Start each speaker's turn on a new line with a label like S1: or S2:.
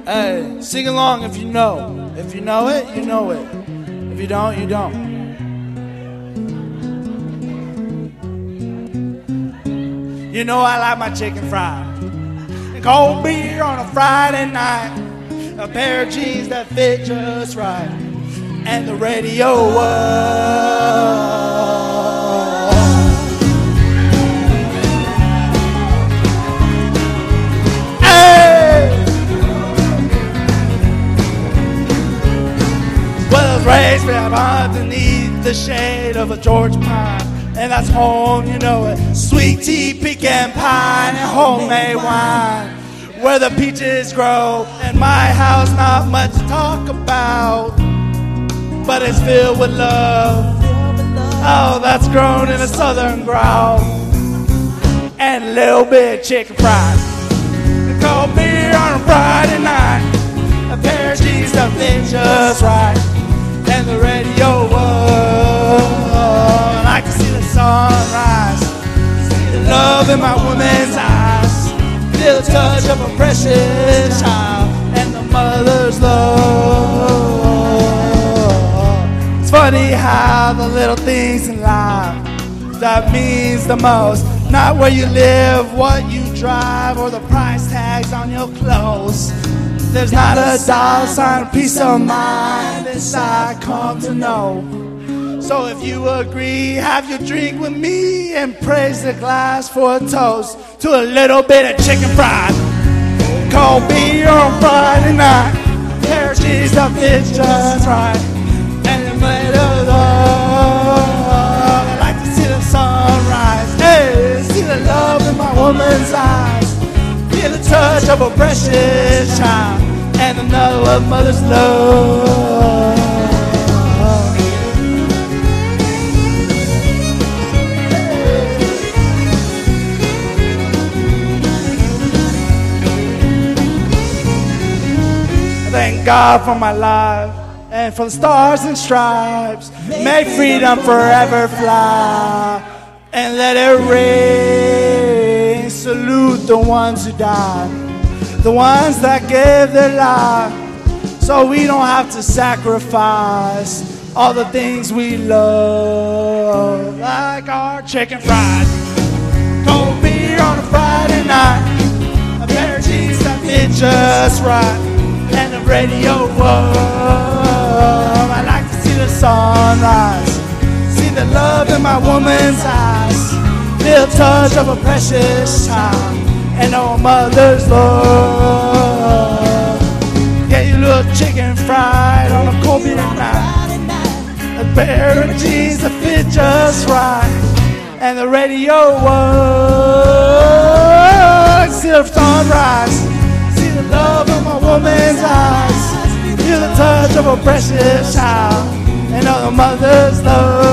S1: Hey, sing along if you know. If you know it, you know it. If you don't, you don't. You know I like my chicken fried and cold beer on a Friday night, a pair of jeans that fit just right, and the radio raised me up underneath the shade of a George pine, and that's home, you know it. Sweet tea, pecan pie, and homemade wine, where the peaches grow. And my house, not much to talk about, but it's filled with love. Oh, that's grown in a southern growl, and a little bit of chicken fried, a cold beer on a Friday night, a pair of jeans that fit just right, and the radio I can see the sunrise, see the love in my woman's eyes, feel the touch of a precious child, and the mother's love. It's funny how the little things in life that means the most, not where you live, what you drive, or the price tags on your clothes. There's not a dollar sign, peace of mind, this I come to know. So if you agree, have your drink with me and praise the glass for a toast to a little bit of chicken fried, cold beer on Friday night, pair of jeans that fit just right, and a little love. I like to see the sunrise, hey, see the love in my woman's eyes, feel the touch of a precious child, and another mother's love. Thank God for my life and for the stars and stripes. May freedom forever fly and let it rain. Salute the ones who died, the ones that gave their life, so we don't have to sacrifice all the things we love, like our chicken fried, cold beer on a Friday night, a pair of jeans that fit just right, and the radio I like to see the sunrise, see the love in my woman's eyes, feel the touch of a precious child, and a mother's love. Yeah, you little chicken fried on a cold beer night, a pair of jeans that fit just right, and the radio see the sunrise, see the love in my woman's eyes, feel the touch of a precious child, and a mother's love.